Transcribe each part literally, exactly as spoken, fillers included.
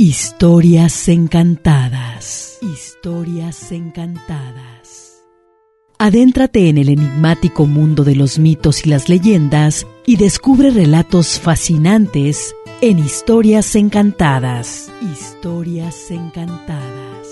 Historias encantadas. Historias encantadas. Adéntrate en el enigmático mundo de los mitos y las leyendas y descubre relatos fascinantes en Historias encantadas. Historias encantadas.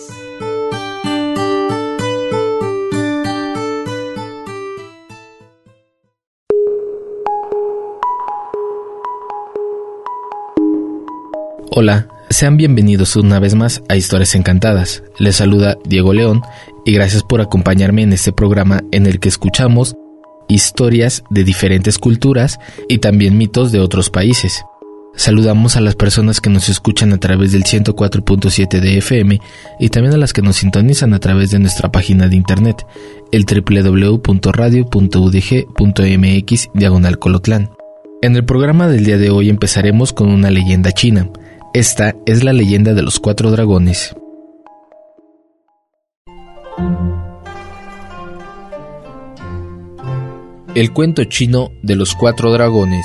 Hola, sean bienvenidos una vez más a Historias Encantadas. Les saluda Diego León y gracias por acompañarme en este programa en el que escuchamos historias de diferentes culturas y también mitos de otros países. Saludamos a las personas que nos escuchan a través del ciento cuatro punto siete de F M y también a las que nos sintonizan a través de nuestra página de internet, el doble u doble u doble u punto radio punto u d g punto m x diagonal Colotlán. En el programa del día de hoy empezaremos con una leyenda china. Esta es la leyenda de los cuatro dragones. El cuento chino de los cuatro dragones.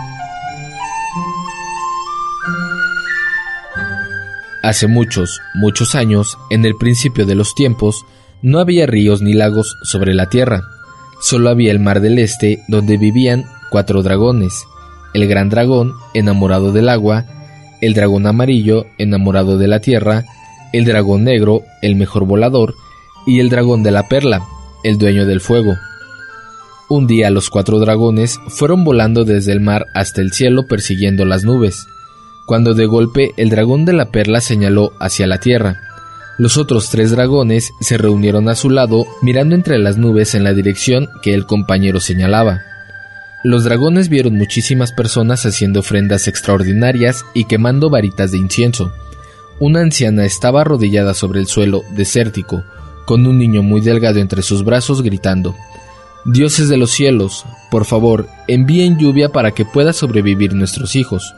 Hace muchos, muchos años, en el principio de los tiempos, no había ríos ni lagos sobre la tierra. Solo había el mar del este, donde vivían cuatro dragones. El gran dragón, enamorado del agua; el dragón amarillo, enamorado de la tierra; el dragón negro, el mejor volador; y el dragón de la perla, el dueño del fuego. Un día los cuatro dragones fueron volando desde el mar hasta el cielo persiguiendo las nubes, cuando de golpe el dragón de la perla señaló hacia la tierra. Los otros tres dragones se reunieron a su lado, mirando entre las nubes en la dirección que el compañero señalaba. Los dragones vieron muchísimas personas haciendo ofrendas extraordinarias y quemando varitas de incienso. Una anciana estaba arrodillada sobre el suelo desértico, con un niño muy delgado entre sus brazos, gritando: «Dioses de los cielos, por favor, envíen lluvia para que pueda sobrevivir nuestros hijos».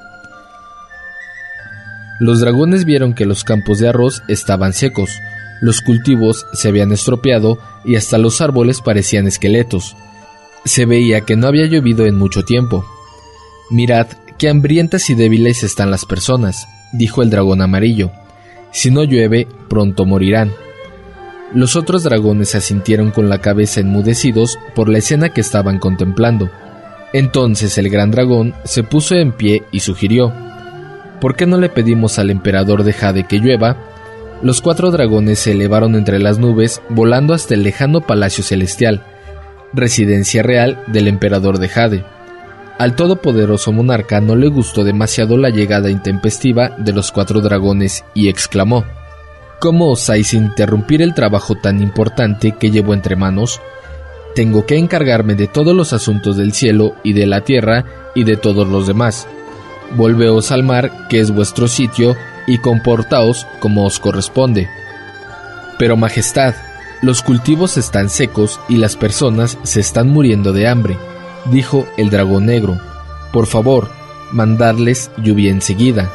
Los dragones vieron que los campos de arroz estaban secos, los cultivos se habían estropeado y hasta los árboles parecían esqueletos. Se veía que no había llovido en mucho tiempo. «Mirad qué hambrientas y débiles están las personas», dijo el dragón amarillo. «Si no llueve, pronto morirán». Los otros dragones asintieron con la cabeza, enmudecidos por la escena que estaban contemplando. Entonces el gran dragón se puso en pie y sugirió: «¿Por qué no le pedimos al emperador de Jade que llueva?». Los cuatro dragones se elevaron entre las nubes, volando hasta el lejano palacio celestial, residencia real del emperador de Jade. Al todopoderoso monarca no le gustó demasiado la llegada intempestiva de los cuatro dragones y exclamó: «¿Cómo osáis interrumpir el trabajo tan importante que llevo entre manos? Tengo que encargarme de todos los asuntos del cielo y de la tierra y de todos los demás. Volveos al mar, que es vuestro sitio, y comportaos como os corresponde». «Pero majestad, los cultivos están secos y las personas se están muriendo de hambre», dijo el dragón negro. «Por favor, mandadles lluvia enseguida».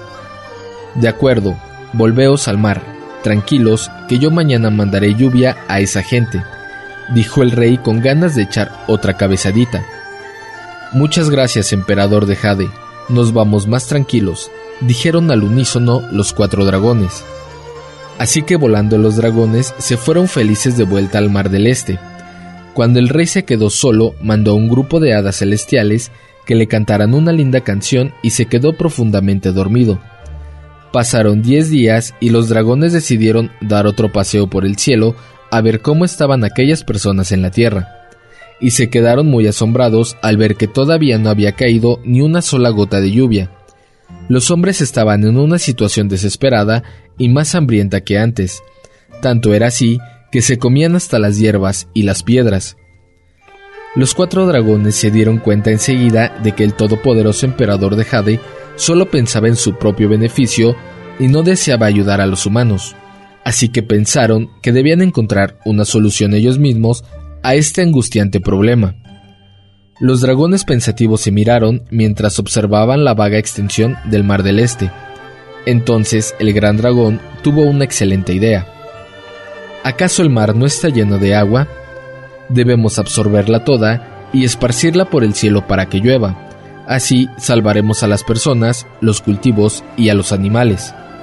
«De acuerdo, volveos al mar, tranquilos, que yo mañana mandaré lluvia a esa gente», dijo el rey con ganas de echar otra cabezadita. «Muchas gracias, emperador de Jade, nos vamos más tranquilos», dijeron al unísono los cuatro dragones. Así que volando los dragones se fueron felices de vuelta al mar del este. Cuando el rey se quedó solo, mandó a un grupo de hadas celestiales que le cantaran una linda canción y se quedó profundamente dormido. Pasaron diez días y los dragones decidieron dar otro paseo por el cielo a ver cómo estaban aquellas personas en la tierra. Y se quedaron muy asombrados al ver que todavía no había caído ni una sola gota de lluvia. Los hombres estaban en una situación desesperada y más hambrienta que antes. Tanto era así que se comían hasta las hierbas y las piedras. Los cuatro dragones se dieron cuenta enseguida de que el todopoderoso emperador de Jade solo pensaba en su propio beneficio y no deseaba ayudar a los humanos. Así que pensaron que debían encontrar una solución ellos mismos a este angustiante problema. Los dragones pensativos se miraron mientras observaban la vaga extensión del mar del este. Entonces el gran dragón tuvo una excelente idea. ¿Acaso el mar no está lleno de agua? Debemos absorberla toda y esparcirla por el cielo para que llueva. Así salvaremos a las personas, los cultivos y a los animales.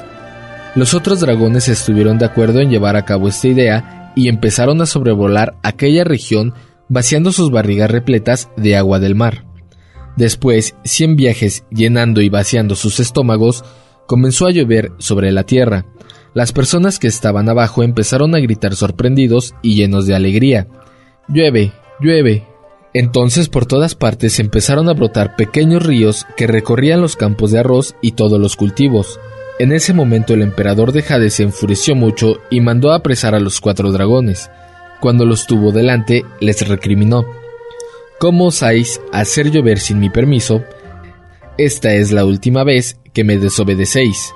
Los otros dragones estuvieron de acuerdo en llevar a cabo esta idea y empezaron a sobrevolar aquella región vaciando sus barrigas repletas de agua del mar. Después, cien viajes llenando y vaciando sus estómagos, comenzó a llover sobre la tierra. Las personas que estaban abajo empezaron a gritar sorprendidos y llenos de alegría. ¡Llueve! ¡Llueve! Entonces por todas partes empezaron a brotar pequeños ríos que recorrían los campos de arroz y todos los cultivos. En ese momento el emperador de Hades se enfureció mucho y mandó a apresar a los cuatro dragones. Cuando los tuvo delante, les recriminó: ¿Cómo osáis hacer llover sin mi permiso? Esta es la última vez que me desobedecéis.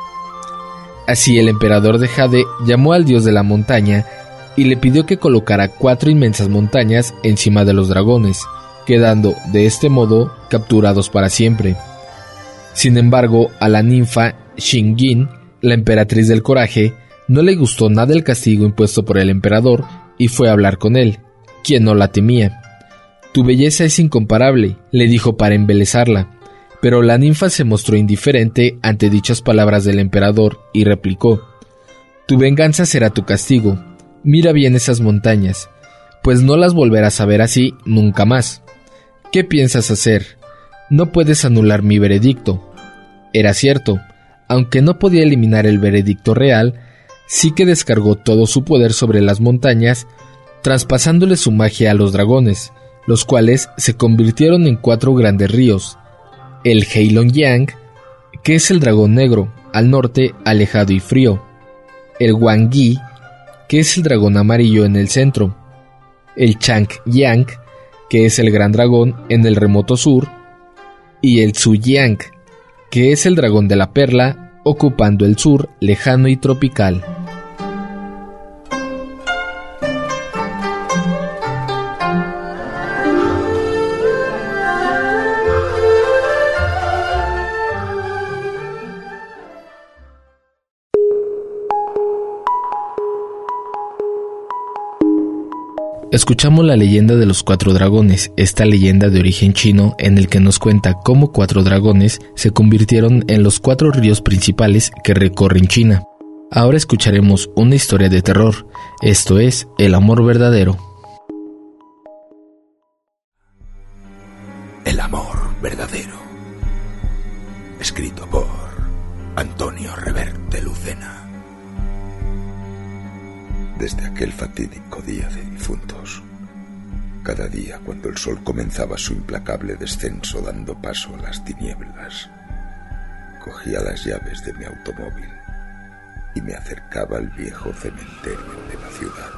Así el emperador de Hades llamó al dios de la montaña y le pidió que colocara cuatro inmensas montañas encima de los dragones, quedando de este modo capturados para siempre. Sin embargo, a la ninfa Shingin, la emperatriz del coraje, no le gustó nada el castigo impuesto por el emperador y fue a hablar con él, quien no la temía. «Tu belleza es incomparable», le dijo para embelezarla, pero la ninfa se mostró indiferente ante dichas palabras del emperador y replicó: «Tu venganza será tu castigo. Mira bien esas montañas, pues no las volverás a ver así nunca más. ¿Qué piensas hacer? No puedes anular mi veredicto». Era cierto, aunque no podía eliminar el veredicto real, sí que descargó todo su poder sobre las montañas, traspasándole su magia a los dragones, los cuales se convirtieron en cuatro grandes ríos: el Heilong-Yang, que es el dragón negro, al norte alejado y frío; el Wang-Yi, que es el dragón amarillo en el centro; el Chang-Yang, que es el gran dragón en el remoto sur; y el Zhu-Yang, que es el dragón de la perla, ocupando el sur lejano y tropical. Escuchamos la leyenda de los cuatro dragones, esta leyenda de origen chino en el que nos cuenta cómo cuatro dragones se convirtieron en los cuatro ríos principales que recorren China. Ahora escucharemos una historia de terror, esto es El amor verdadero. El amor verdadero, escrito por Antonio Reverte Lucena. Desde aquel fatídico día de difuntos, cada día cuando el sol comenzaba su implacable descenso dando paso a las tinieblas, cogía las llaves de mi automóvil y me acercaba al viejo cementerio de la ciudad.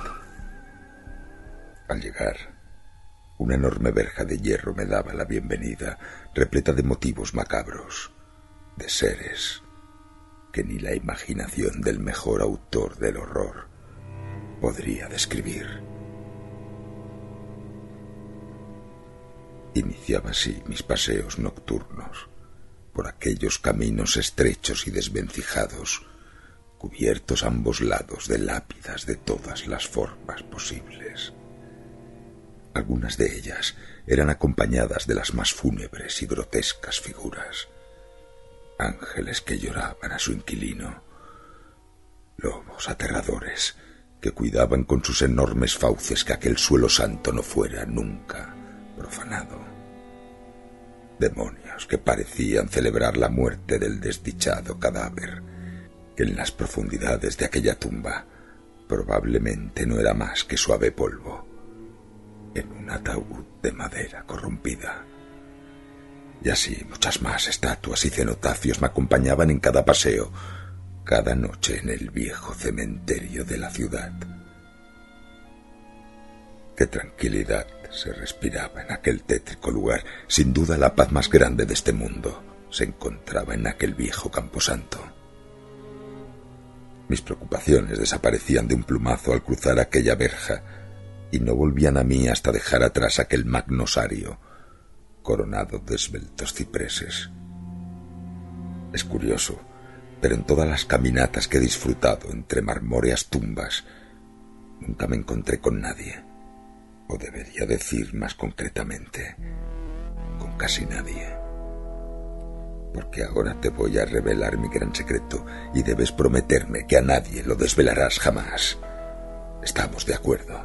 Al llegar, una enorme verja de hierro me daba la bienvenida, repleta de motivos macabros, de seres que ni la imaginación del mejor autor del horror podría describir. Iniciaba así mis paseos nocturnos por aquellos caminos estrechos y desvencijados, cubiertos a ambos lados de lápidas de todas las formas posibles. Algunas de ellas eran acompañadas de las más fúnebres y grotescas figuras: ángeles que lloraban a su inquilino, lobos aterradores que cuidaban con sus enormes fauces que aquel suelo santo no fuera nunca profanado, demonios que parecían celebrar la muerte del desdichado cadáver, que en las profundidades de aquella tumba probablemente no era más que suave polvo en un ataúd de madera corrompida. Y así muchas más estatuas y cenotafios me acompañaban en cada paseo, cada noche en el viejo cementerio de la ciudad. Qué tranquilidad se respiraba en aquel tétrico lugar. Sin duda la paz más grande de este mundo se encontraba en aquel viejo camposanto. Mis preocupaciones desaparecían de un plumazo al cruzar aquella verja y no volvían a mí hasta dejar atrás aquel magno osario coronado de esbeltos cipreses. Es curioso, pero en todas las caminatas que he disfrutado entre marmóreas tumbas, nunca me encontré con nadie, o debería decir más concretamente, con casi nadie. porque ahora te voy a revelar mi gran secreto y debes prometerme que a nadie lo desvelarás jamás. ¿Estamos de acuerdo?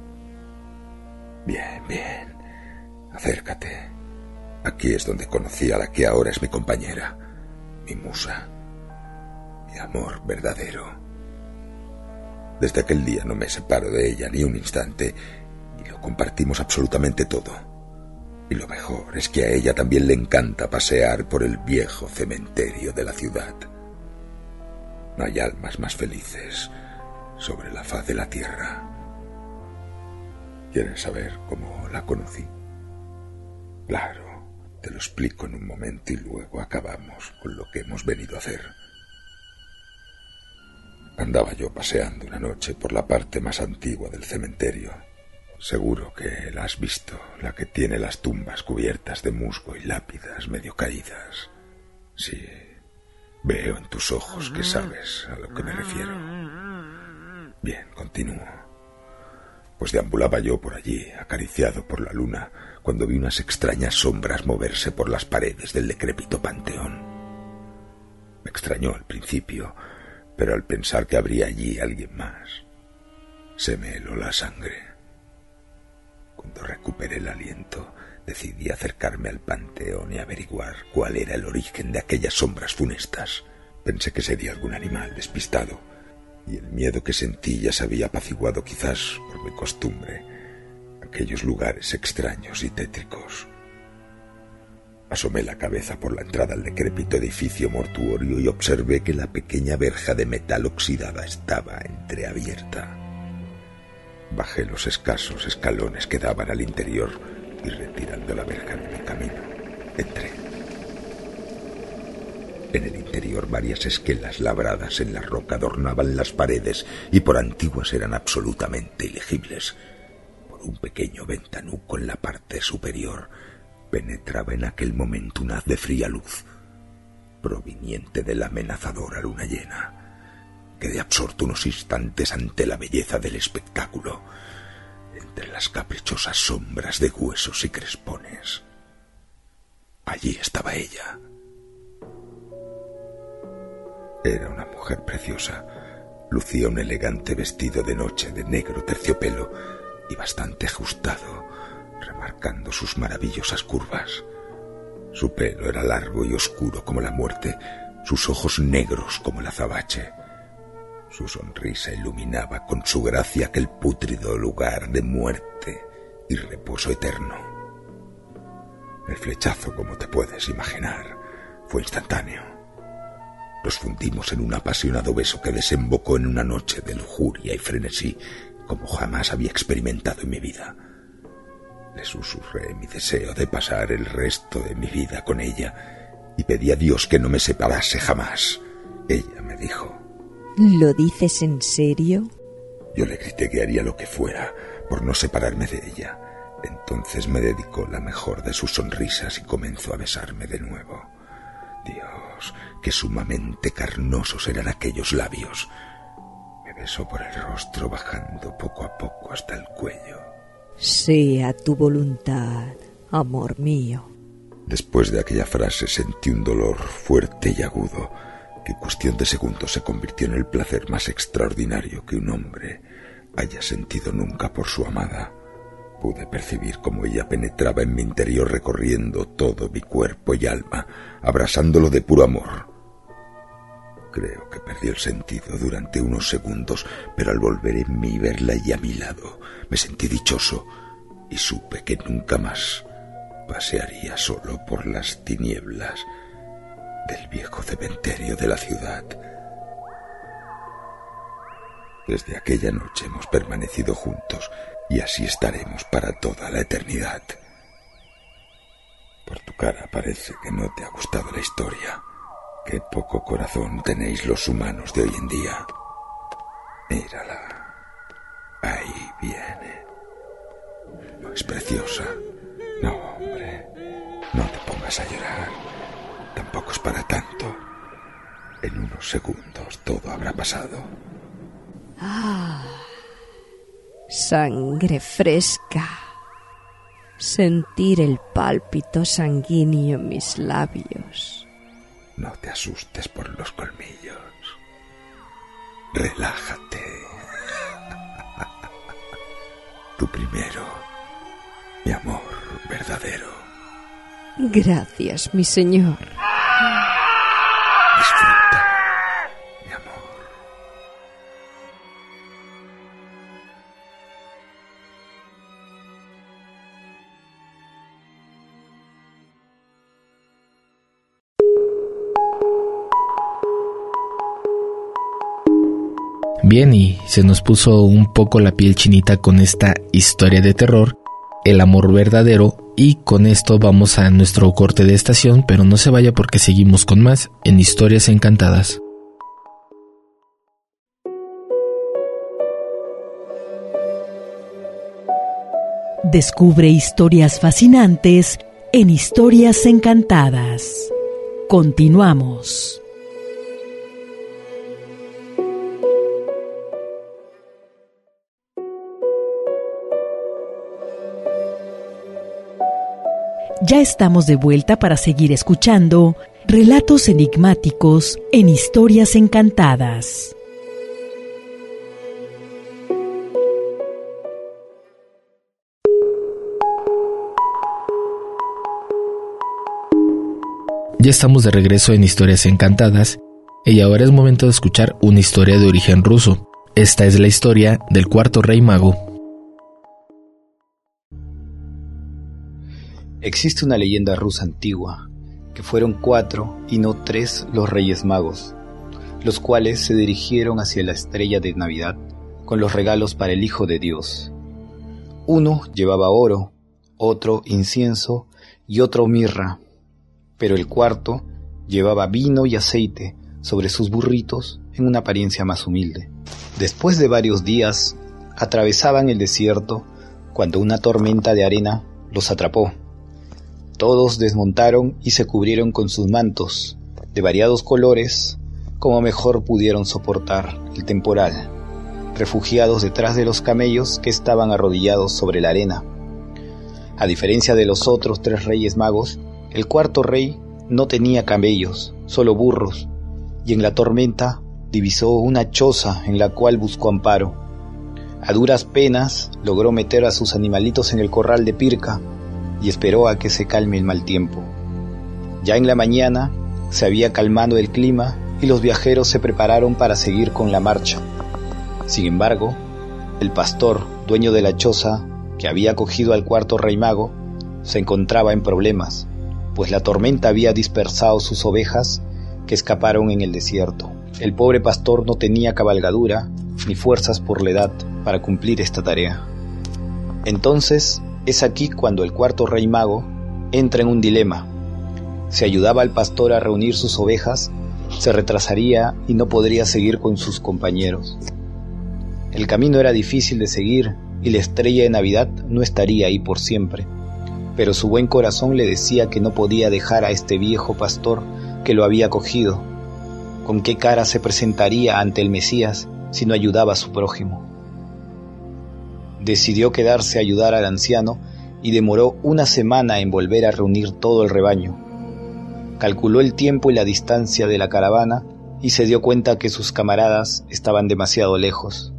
Bien, bien. Acércate. Aquí es donde conocí a la que ahora es mi compañera, mi musa, mi amor verdadero. Desde aquel día no me separo de ella ni un instante y lo compartimos absolutamente todo. Y lo mejor es que a ella también le encanta pasear por el viejo cementerio de la ciudad. No hay almas más felices sobre la faz de la tierra. ¿Quieres saber cómo la conocí? Claro, te lo explico en un momento y luego acabamos con lo que hemos venido a hacer. Andaba yo paseando una noche por la parte más antigua del cementerio. Seguro que la has visto, la que tiene las tumbas cubiertas de musgo y lápidas medio caídas. Sí, veo en tus ojos que sabes a lo que me refiero. Bien, continúo. Pues deambulaba yo por allí, acariciado por la luna, cuando vi unas extrañas sombras moverse por las paredes del decrépito panteón. Me extrañó al principio, pero al pensar que habría allí alguien más, se me heló la sangre. Cuando recuperé el aliento, decidí acercarme al panteón y averiguar cuál era el origen de aquellas sombras funestas. Pensé que sería algún animal despistado, y el miedo que sentí ya se había apaciguado quizás por mi costumbre, aquellos lugares extraños y tétricos. Asomé la cabeza por la entrada al decrépito edificio mortuorio y observé que la pequeña verja de metal oxidada estaba entreabierta. Bajé los escasos escalones que daban al interior y retirando la verja de mi camino, entré. En el interior varias esquelas labradas en la roca adornaban las paredes y por antiguas eran absolutamente ilegibles. Por un pequeño ventanuco en la parte superior penetraba en aquel momento un haz de fría luz, proveniente de la amenazadora luna llena. Quedé absorto unos instantes ante la belleza del espectáculo, entre las caprichosas sombras de huesos y crespones. Allí estaba ella. Era una mujer preciosa. Lucía un elegante vestido de noche de negro terciopelo y bastante ajustado, remarcando sus maravillosas curvas. Su pelo era largo y oscuro como la muerte, sus ojos negros como el azabache. Su sonrisa iluminaba con su gracia aquel pútrido lugar de muerte y reposo eterno. El flechazo, como te puedes imaginar, fue instantáneo. Nos fundimos en un apasionado beso que desembocó en una noche de lujuria y frenesí como jamás había experimentado en mi vida. Le susurré mi deseo de pasar el resto de mi vida con ella y pedí a Dios que no me separase jamás. Ella me dijo: ¿Lo dices en serio? Yo le grité que haría lo que fuera por no separarme de ella. Entonces me dedicó la mejor de sus sonrisas y comenzó a besarme de nuevo. Dios, qué sumamente carnosos eran aquellos labios. Me besó por el rostro, bajando poco a poco hasta el cuello. Sea tu voluntad, amor mío. Después de aquella frase sentí un dolor fuerte y agudo, que en cuestión de segundos se convirtió en el placer más extraordinario que un hombre haya sentido nunca por su amada. Pude percibir cómo ella penetraba en mi interior, recorriendo todo mi cuerpo y alma, abrasándolo de puro amor. Creo que perdí el sentido durante unos segundos, pero al volver en mí y verla y a mi lado, me sentí dichoso y supe que nunca más pasearía solo por las tinieblas del viejo cementerio de la ciudad. Desde aquella noche hemos permanecido juntos y así estaremos para toda la eternidad. Por tu cara parece que no te ha gustado la historia. Qué poco corazón tenéis los humanos de hoy en día. Mírala. Ahí viene. ¿No es preciosa? No, hombre. No te pongas a llorar. Tampoco es para tanto. En unos segundos todo habrá pasado. Ah, sangre fresca. Sentir el pálpito sanguíneo en mis labios. No te asustes por los colmillos. Relájate. Tú primero, mi amor verdadero. Gracias, mi señor. Disfruta, mi amor. Bien, y se nos puso un poco la piel chinita con esta historia de terror, el amor verdadero, y con esto vamos a nuestro corte de estación, pero no se vaya porque seguimos con más en Historias Encantadas. Descubre historias fascinantes en Historias Encantadas. Continuamos. Ya estamos de vuelta para seguir escuchando relatos enigmáticos en Historias Encantadas. Ya estamos de regreso en Historias Encantadas y ahora es momento de escuchar una historia de origen ruso. Esta es la historia del cuarto rey mago. Existe una leyenda rusa antigua, que fueron cuatro y no tres los reyes magos, los cuales se dirigieron hacia la estrella de Navidad con los regalos para el Hijo de Dios. Uno llevaba oro, otro incienso y otro mirra, pero el cuarto llevaba vino y aceite sobre sus burritos en una apariencia más humilde. Después de varios días, atravesaban el desierto cuando una tormenta de arena los atrapó. Todos desmontaron y se cubrieron con sus mantos, de variados colores, como mejor pudieron soportar el temporal, refugiados detrás de los camellos que estaban arrodillados sobre la arena. A diferencia de los otros tres reyes magos, el cuarto rey no tenía camellos, solo burros, y en la tormenta divisó una choza en la cual buscó amparo. A duras penas logró meter a sus animalitos en el corral de Pirca, y esperó a que se calme el mal tiempo. Ya en la mañana se había calmado el clima y los viajeros se prepararon para seguir con la marcha. Sin embargo, el pastor, dueño de la choza, que había acogido al cuarto rey mago, se encontraba en problemas, pues la tormenta había dispersado sus ovejas que escaparon en el desierto. El pobre pastor no tenía cabalgadura ni fuerzas por la edad para cumplir esta tarea. Entonces, es aquí cuando el cuarto rey mago entra en un dilema. Si ayudaba al pastor a reunir sus ovejas, se retrasaría y no podría seguir con sus compañeros. El camino era difícil de seguir y la estrella de Navidad no estaría ahí por siempre, pero su buen corazón le decía que no podía dejar a este viejo pastor que lo había acogido. ¿Con qué cara se presentaría ante el Mesías si no ayudaba a su prójimo? Decidió quedarse a ayudar al anciano y demoró una semana en volver a reunir todo el rebaño. Calculó el tiempo y la distancia de la caravana y se dio cuenta que sus camaradas estaban demasiado lejos.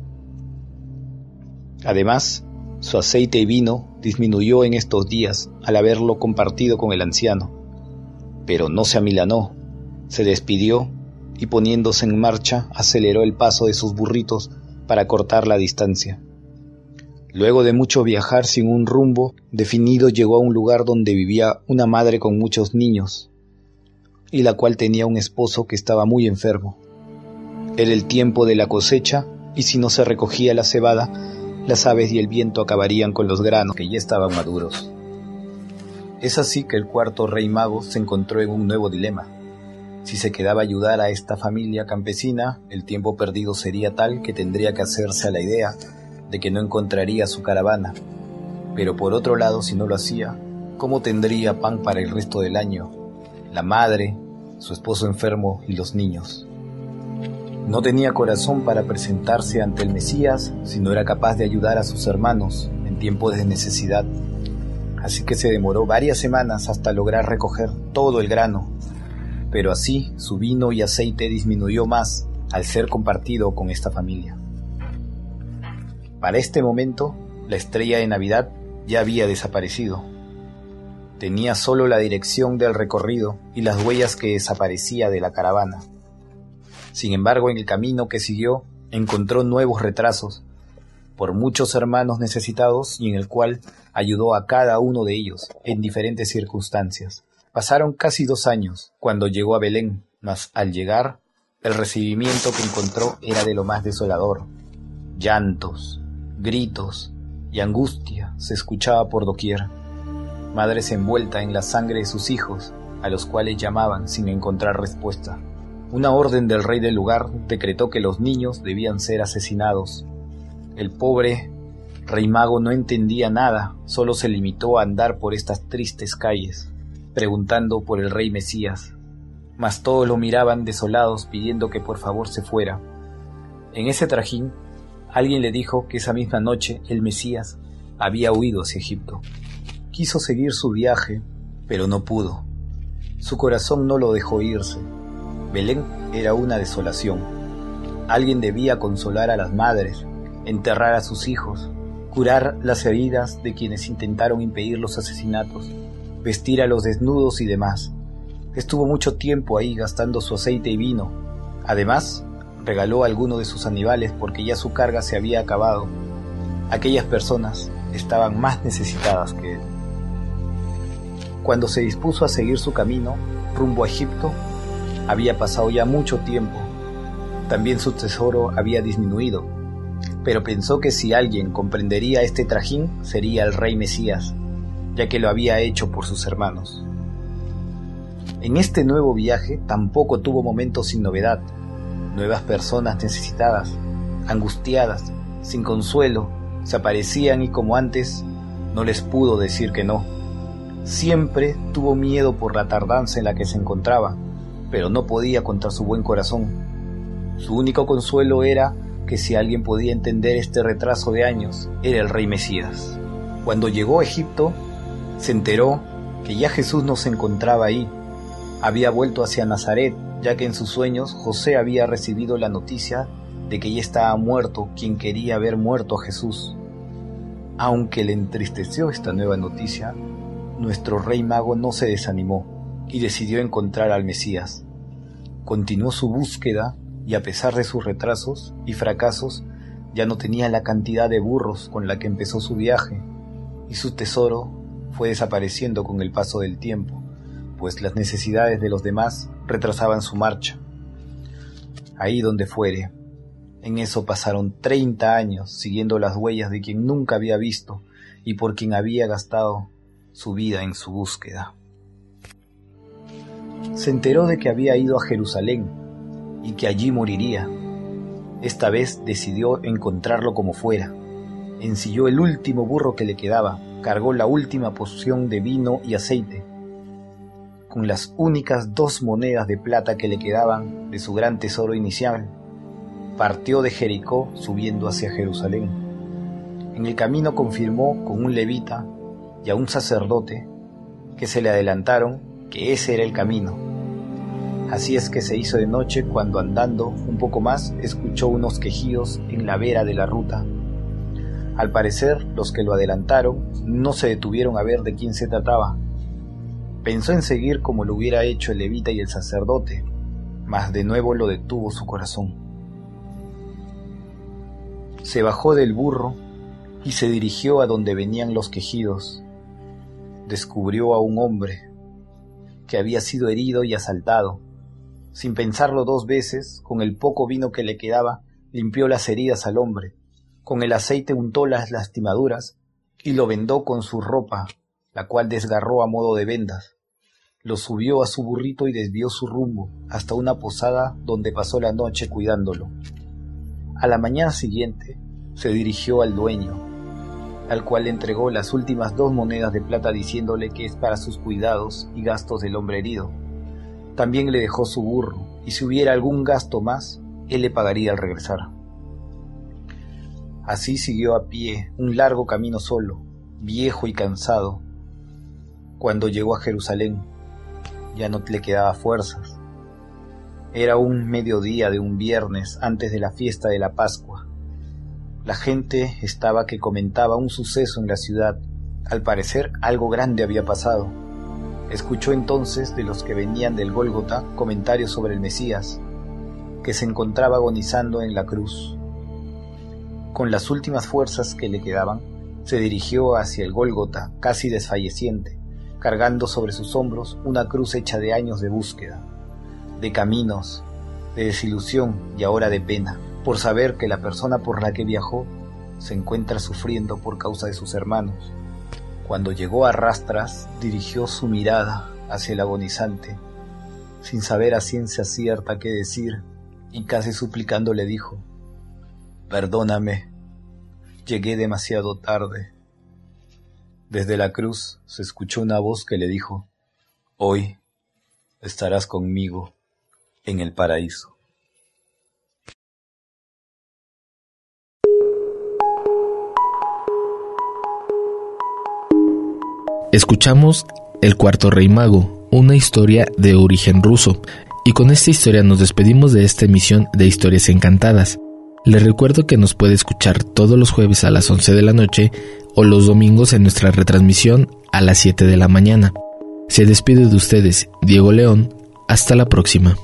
Además, su aceite y vino disminuyó en estos días al haberlo compartido con el anciano. Pero no se amilanó, se despidió y poniéndose en marcha aceleró el paso de sus burritos para cortar la distancia. Luego de mucho viajar sin un rumbo definido, llegó a un lugar donde vivía una madre con muchos niños, y la cual tenía un esposo que estaba muy enfermo. Era el tiempo de la cosecha, y si no se recogía la cebada, las aves y el viento acabarían con los granos que ya estaban maduros. Es así que el cuarto rey mago se encontró en un nuevo dilema. Si se quedaba a ayudar a esta familia campesina, el tiempo perdido sería tal que tendría que hacerse a la idea de que no encontraría su caravana. Pero por otro lado, si no lo hacía, ¿cómo tendría pan para el resto del año? La madre, su esposo enfermo y los niños. No tenía corazón para presentarse ante el Mesías si no era capaz de ayudar a sus hermanos en tiempos de necesidad. Así que se demoró varias semanas hasta lograr recoger todo el grano. pero así su vino y aceite disminuyó más al ser compartido con esta familia. Para este momento, la estrella de Navidad ya había desaparecido. Tenía solo la dirección del recorrido y las huellas que desaparecía de la caravana. Sin embargo, en el camino que siguió, encontró nuevos retrasos por muchos hermanos necesitados y en el cual ayudó a cada uno de ellos en diferentes circunstancias. Pasaron casi dos años cuando llegó a Belén, mas al llegar, el recibimiento que encontró era de lo más desolador. Llantos, gritos y angustia se escuchaba por doquier. Madres envueltas en la sangre de sus hijos, a los cuales llamaban sin encontrar respuesta. Una orden del rey del lugar decretó que los niños debían ser asesinados. El pobre rey mago no entendía nada, solo se limitó a andar por estas tristes calles, preguntando por el rey Mesías, mas todos lo miraban desolados pidiendo que por favor se fuera. En ese trajín, alguien le dijo que esa misma noche el Mesías había huido hacia Egipto. Quiso seguir su viaje, pero no pudo. Su corazón no lo dejó irse. Belén era una desolación. Alguien debía consolar a las madres, enterrar a sus hijos, curar las heridas de quienes intentaron impedir los asesinatos, vestir a los desnudos y demás. Estuvo mucho tiempo ahí gastando su aceite y vino. Además, regaló a alguno de sus animales porque ya su carga se había acabado. Aquellas personas estaban más necesitadas que él. Cuando se dispuso a seguir su camino rumbo a Egipto, había pasado ya mucho tiempo. También su tesoro había disminuido, pero pensó que si alguien comprendería este trajín sería el rey Mesías, ya que lo había hecho por sus hermanos. En este nuevo viaje tampoco tuvo momentos sin novedad. Nuevas personas necesitadas, angustiadas, sin consuelo, se aparecían y como antes, no les pudo decir que no. Siempre tuvo miedo por la tardanza en la que se encontraba, pero no podía contra su buen corazón. Su único consuelo era que si alguien podía entender este retraso de años, era el rey Mesías. Cuando llegó a Egipto, se enteró que ya Jesús no se encontraba ahí. Había vuelto hacia Nazaret, ya que en sus sueños José había recibido la noticia de que ya estaba muerto quien quería ver muerto a Jesús. Aunque le entristeció esta nueva noticia, nuestro rey mago no se desanimó y decidió encontrar al Mesías. Continuó su búsqueda y a pesar de sus retrasos y fracasos, ya no tenía la cantidad de burros con la que empezó su viaje, y su tesoro fue desapareciendo con el paso del tiempo, pues las necesidades de los demás retrasaban su marcha. Ahí donde fuere, en eso pasaron treinta años siguiendo las huellas de quien nunca había visto y por quien había gastado su vida en su búsqueda. Se enteró de que había ido a Jerusalén y que allí moriría. Esta vez decidió encontrarlo como fuera. Ensilló el último burro que le quedaba, cargó la última porción de vino y aceite. Con las únicas dos monedas de plata que le quedaban de su gran tesoro inicial, partió de Jericó subiendo hacia Jerusalén. En el camino confirmó con un levita y a un sacerdote que se le adelantaron que ese era el camino. Así es que se hizo de noche cuando andando un poco más escuchó unos quejidos en la vera de la ruta. Al parecer los que lo adelantaron no se detuvieron a ver de quién se trataba. Pensó en seguir como lo hubiera hecho el levita y el sacerdote, mas de nuevo lo detuvo su corazón. Se bajó del burro y se dirigió a donde venían los quejidos. Descubrió a un hombre que había sido herido y asaltado. Sin pensarlo dos veces, con el poco vino que le quedaba, limpió las heridas al hombre. Con el aceite untó las lastimaduras y lo vendó con su ropa, la cual desgarró a modo de vendas. Lo subió a su burrito y desvió su rumbo hasta una posada donde pasó la noche cuidándolo. A la mañana siguiente se dirigió al dueño, al cual le entregó las últimas dos monedas de plata diciéndole que es para sus cuidados y gastos del hombre herido. También le dejó su burro, y si hubiera algún gasto más, él le pagaría al regresar. Así siguió a pie un largo camino solo, viejo y cansado. Cuando llegó a Jerusalén, ya no le quedaba fuerzas, Era un mediodía de un viernes antes de la fiesta de la Pascua. La gente estaba que comentaba un suceso en la ciudad. Al parecer algo grande había pasado. Escuchó entonces de los que venían del Gólgota comentarios sobre el Mesías, que se encontraba agonizando en la cruz. Con las últimas fuerzas que le quedaban, se dirigió hacia el Gólgota, casi desfalleciente, cargando sobre sus hombros una cruz hecha de años de búsqueda, de caminos, de desilusión y ahora de pena, por saber que la persona por la que viajó se encuentra sufriendo por causa de sus hermanos. Cuando llegó a rastras, dirigió su mirada hacia el agonizante, sin saber a ciencia cierta qué decir, y casi suplicando le dijo: «Perdóname, llegué demasiado tarde». Desde la cruz se escuchó una voz que le dijo: «Hoy estarás conmigo en el paraíso». Escuchamos El Cuarto Rey Mago, una historia de origen ruso, y con esta historia nos despedimos de esta emisión de Historias Encantadas. Les recuerdo que nos puede escuchar todos los jueves a las once de la noche o los domingos en nuestra retransmisión a las siete de la mañana. Se despide de ustedes Diego León. Hasta la próxima.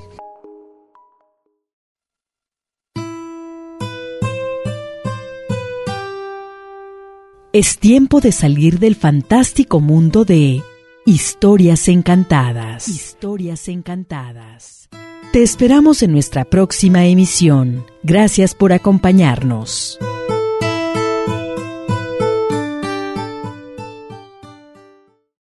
Es tiempo de salir del fantástico mundo de Historias Encantadas. Historias Encantadas. Te esperamos en nuestra próxima emisión. Gracias por acompañarnos.